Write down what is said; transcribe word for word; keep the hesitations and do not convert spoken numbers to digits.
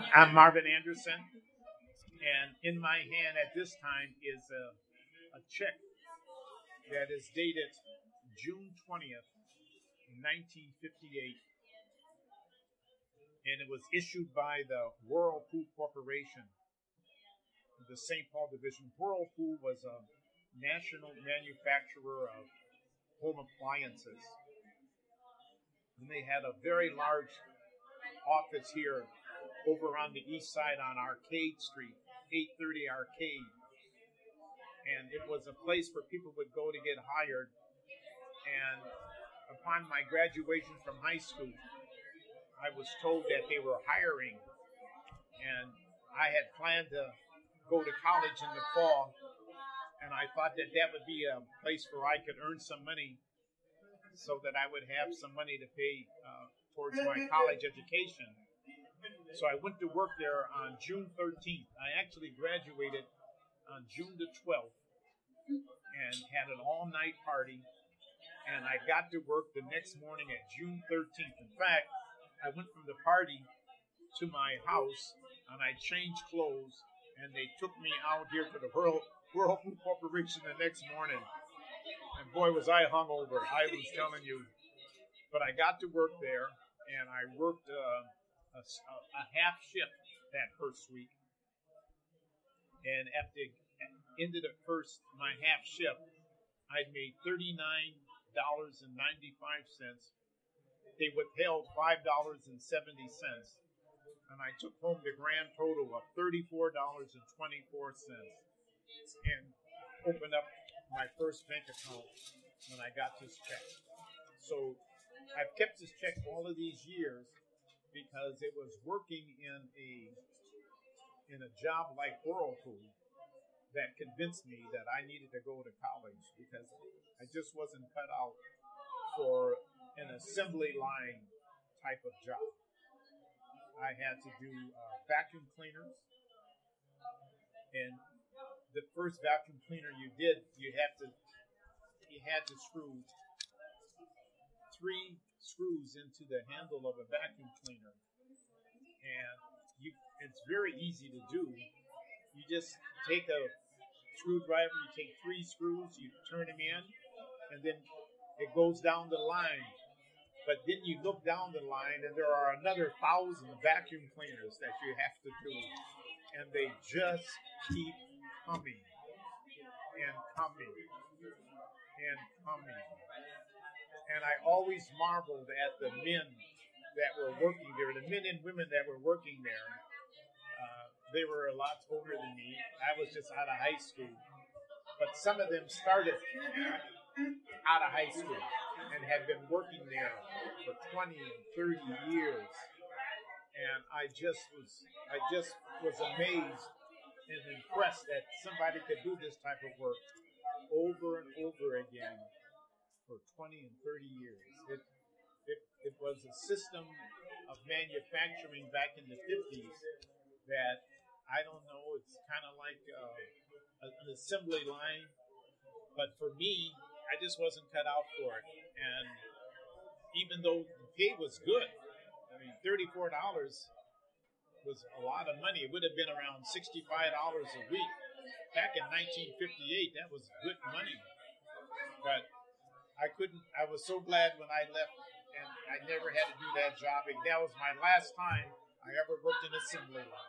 I'm Marvin Anderson, and in my hand at this time is a, a check that is dated June twentieth, nineteen fifty-eight, and it was issued by the Whirlpool Corporation, the Saint Paul Division. Whirlpool was a national manufacturer of home appliances, and they had a very large office here over on the east side on Arcade Street, eight thirty Arcade. And it was a place where people would go to get hired. And upon my graduation from high school, I was told that they were hiring. And I had planned to go to college in the fall. And I thought that that would be a place where I could earn some money so that I would have some money to pay uh, towards my college education. So I went to work there on June thirteenth. I actually graduated on June the twelfth and had an all-night party. And I got to work the next morning at June thirteenth. In fact, I went from the party to my house and I changed clothes and they took me out here to the Whirl- Whirlpool Corporation the next morning. And boy, was I hungover. I was telling you. But I got to work there and I worked uh, a, a half shift that first week. And at the end of the first, my half shift, I'd made thirty-nine dollars and ninety-five cents. They withheld five dollars and seventy cents. And I took home the grand total of thirty-four dollars and twenty-four cents. And opened up my first bank account when I got this check. So I've kept this check all of these years because it was working in a in a job like Whirlpool that convinced me that I needed to go to college because I just wasn't cut out for an assembly line type of job. I had to do uh, vacuum cleaners, and the first vacuum cleaner you did, you had to you had to screw three screws into the handle of a vacuum cleaner, and you it's very easy to do. You just take a screwdriver, you take three screws, you turn them in, and then it goes down the line. But then you look down the line and there are another thousand vacuum cleaners that you have to do, and they just keep coming and coming and coming. And I always marveled at the men that were working there, the men and women that were working there. Uh, they were a lot older than me. I was just out of high school. But some of them started out of high school and had been working there for twenty and thirty years. And I just was I just was amazed and impressed that somebody could do this type of work over and over again for twenty and thirty years. It, it it was a system of manufacturing back in the fifties that, I don't know, it's kind of like uh, an assembly line. But for me, I just wasn't cut out for it. And even though the pay was good, I mean, thirty-four dollars was a lot of money. It would have been around sixty-five dollars a week. Back in nineteen fifty-eight, that was good money. But I couldn't, I was so glad when I left and I never had to do that job. That was my last time I ever worked in assembly line.